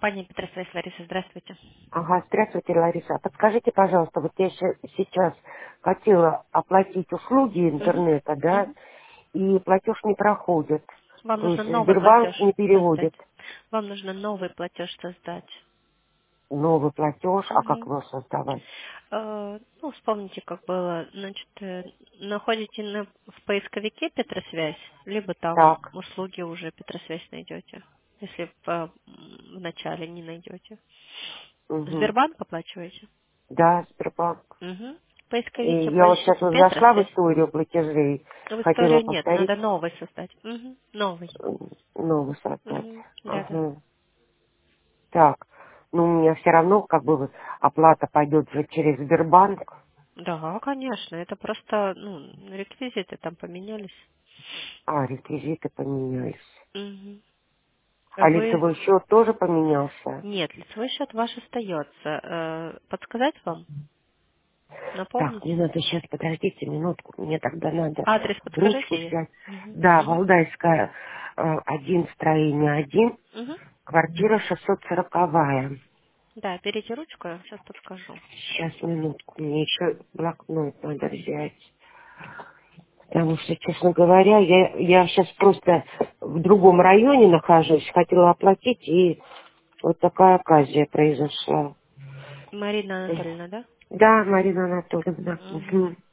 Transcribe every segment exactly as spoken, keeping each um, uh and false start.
Компания Петросвязь, Лариса, здравствуйте. Ага, здравствуйте, Лариса. Подскажите, пожалуйста, вот я ща- сейчас хотела оплатить услуги Мгм, интернета, да, мгм. и платеж не проходит. Вам То нужно есть новый платеж Сбербанк не создать. переводит Вам нужно новый платеж создать. новый платеж, а как Мгм. его создавать? Э, Ну, вспомните, как было. Значит, э, находите на, в поисковике Петросвязь, либо там Так, услуги уже Петросвязь найдете, если в, э, в начале не найдете. угу. Сбербанк оплачиваете? Да, Сбербанк. Угу. В И поисковике я вот сейчас поищите вот зашла в Петросвязь. историю платежей, В хотела истории нет, повторить, надо новый создать. Угу. Новый. м, новый создать. Угу. Да, да. Ага. Так, ну у меня все равно как бы вот оплата пойдет же через Сбербанк, Да, конечно, это просто, ну, реквизиты там поменялись. а реквизиты поменялись. Мгм. А Вы... лицевой счет тоже поменялся? Нет, лицевой счет ваш остается. Э, Подсказать вам? Так, Напомнить? мне надо сейчас, подождите минутку, мне тогда надо Адрес ручку подскажите? взять. Угу. Да, Угу. Валдайская, э, один, строение один, Угу. квартира шестьсот сороковая. Да, берите ручку, я сейчас подскажу. Сейчас, минутку, мне еще блокнот надо взять. Потому что, честно говоря, я, я сейчас просто в другом районе нахожусь, хотела оплатить, и вот такая оказия произошла. Марина Анатольевна, да? Да, Марина Анатольевна. Угу. Мгм.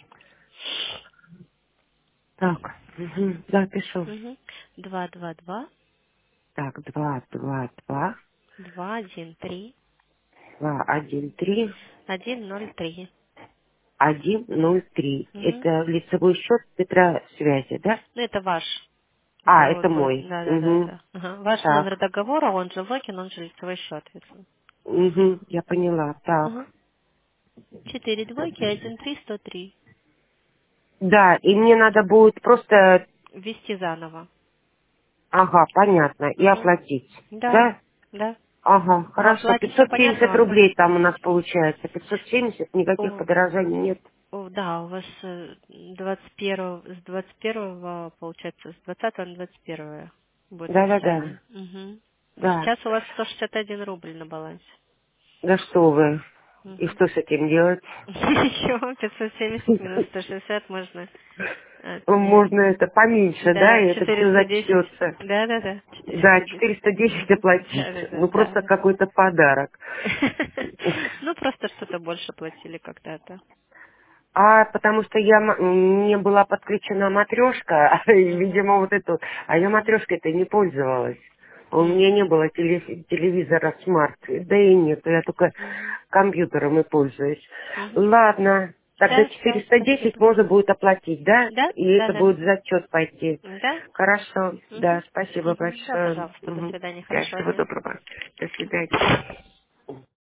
Так, мгм, да, пишу. Угу. Два два два Так, два, два, два, два один три два, один, три, один ноль три. один, ноль, три. Угу. Это лицевой счет Петра Связи, да? Ну, это ваш. А, Это это вот будет, мой. да, да, да, Угу. да. Ага. Ваш номер Так, договора, он же логин, он же лицевой счет. если- угу, я поняла. Ага. Так. Четыре двойки, один три, сто три. Да, и мне надо будет просто, Ввести заново. ага, понятно, и Угу. оплатить. Да, Да? да. Ага, А хорошо. оплате все пятьсот понятно семьдесят вам? рублей там у нас получается. пятьсот семьдесят, никаких У- подорожаний нет. у- да, у вас э, двадцать первого, с двадцать первого, получается, с двадцатого на двадцать первое будет Да-да-да, списание. Угу. да. Сейчас у вас сто шестьдесят один рубль на балансе. Да что вы. И Угу. что с этим делать? Еще пятьсот семьдесят минус сто шестьдесят можно отнять. Можно это поменьше, да, Да, и это все четыреста десять. зачтется. Да, да, да, Да, четыреста десять. четыреста десять Мгм. оплатить. Да, да, да, Ну, да, просто да. какой-то подарок. Ну, просто что-то больше платили когда-то. А потому что я м- не была подключена матрешка, и, Мгм. видимо, вот эту, а я Мгм. матрешкой-то не пользовалась. У меня не Мгм. было теле- телевизора смарт, да и нет, я только Мгм. компьютером и пользуюсь. Мгм. Ладно, тогда Да, все, четыреста десять спасибо. можно будет оплатить, да? Да, И да, это да. будет в зачет пойти. Да? Хорошо, да, Угу. спасибо Угу. Да, большое. пожалуйста, до Мгм. свидания, Да, хорошего всего дня. доброго. До свидания.